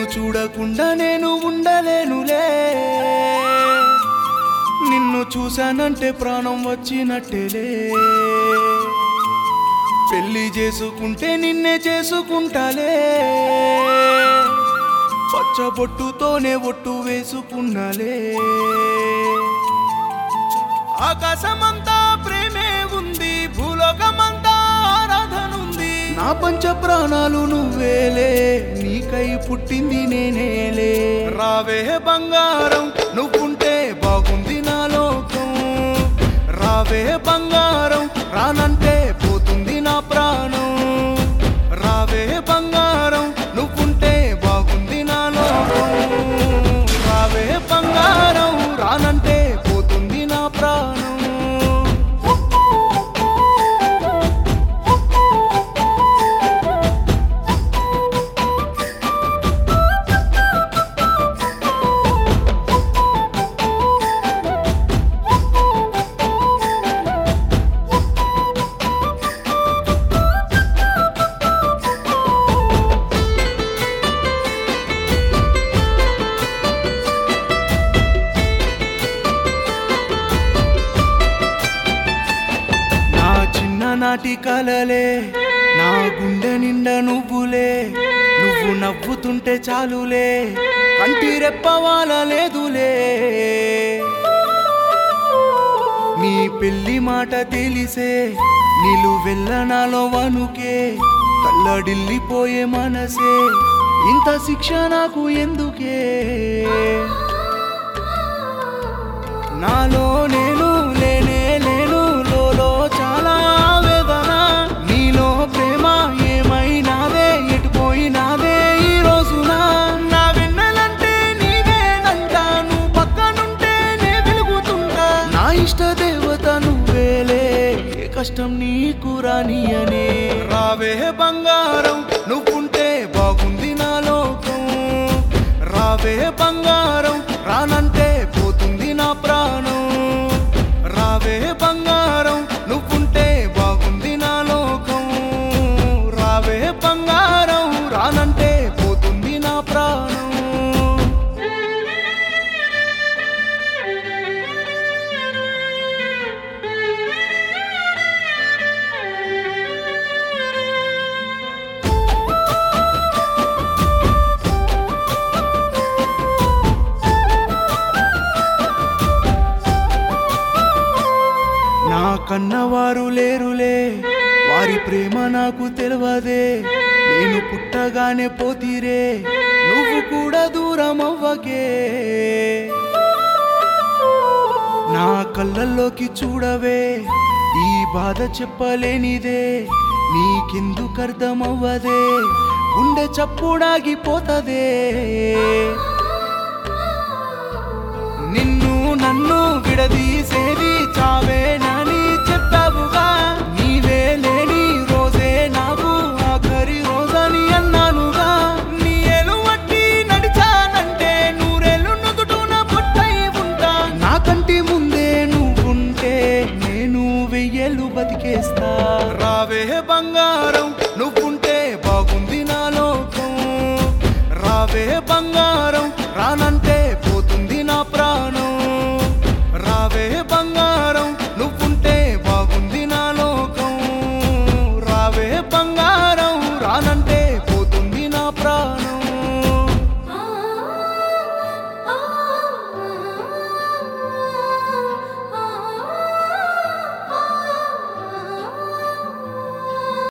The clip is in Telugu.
చూడకుండా నేను ఉండలేనులే నిన్ను చూశానంటే ప్రాణం వచ్చినట్టేలే పెళ్లి చేసుకుంటే నిన్నే చేసుకుంటాలే పచ్చబొట్టుతోనే ఒట్టు వేసుకున్నాలే ఆకాశమంతా ప్రేమే ఉంది భూలోకమంతా ఆరాధనుంది నా పంచ ప్రాణాలు నువ్వేలే నీకై పుట్టింది నేనేలే రావే బంగారం నువ్వుంటే బాగుంది నా లోకం రావే బంగారం రానంటే పోతుంది నా ప్రాణం రావే బంగారం నువ్వుంటే బాగుంది నా లోకం రావే బంగారం రానంటే పోతుంది నా ప్రాణం నాటి కలలే నా గుండె నిండా నువ్వులే నువ్వు నవ్వుతుంటే చాలులే కంటి రెప్పవాలలేదులే నీ పెళ్లి మాట తెలిసే నిలువెల్ల నాలో వనుకే కల్లడిల్లిపోయే మనసే ఇంత శిక్ష నాకు ఎందుకే నాలో నేను లేనే లేను లోలో చాలా వేదన నీలో ప్రేమ ఏమైనాదే ఎటుపోయినాదే ఈ రోజున నా వెన్నెలంటే నీవేనంట నువ్వు పక్కనుంటే నే వెలుగుతుంటా నా ఇష్ట దేవత నువ్వేలే ఏ కష్టం నీకు రానియనే రావే బంగారం నువ్వుంటే బాగుంది నా లోకం రావే బంగారం రానంటే పోతుంది నా ప్రాణం రావే బంగారం నువ్వుంటే బాగుంది నా లోకం రావే బంగారం రానంటే పోతుంది నా ప్రాణం నా కన్నవారు లేరులే వారి ప్రేమ నాకు తెలియదే నేను పుట్టగానే పోతీరే నువ్వు కూడా దూరం అవ్వకే నా కళ్ళల్లోకి చూడవే ఈ బాధ చెప్పలేనిదే నీకెందుకు అర్థమవ్వదే గుండె చప్పుడాగిపోతదే నిన్ను నన్ను విడదీసేది చావేనని చెప్పావుగా నీవే లేని రోజే నాకు ఆఖరి రోజని అన్నానుగా నీ ఎలువట్టి నడిచానంటే నూరేళ్ళు నుదుటున పొట్టై ఉంటా నా కంటి ముందే నువ్వుంటే నేను 1000 ఏళ్ళు బతికేస్తా రావే బంగారం నువ్వుంటే బాగుంది నా లోకం రావే బంగారం